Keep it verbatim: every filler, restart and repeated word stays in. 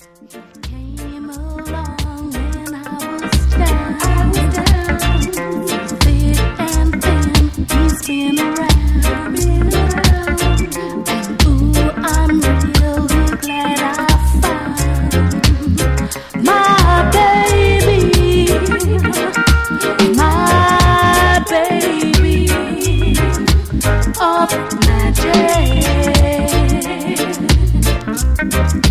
Came along when I was down, thick and thin, he's been around. And ooh, I'm really glad I found my baby, my baby of magic.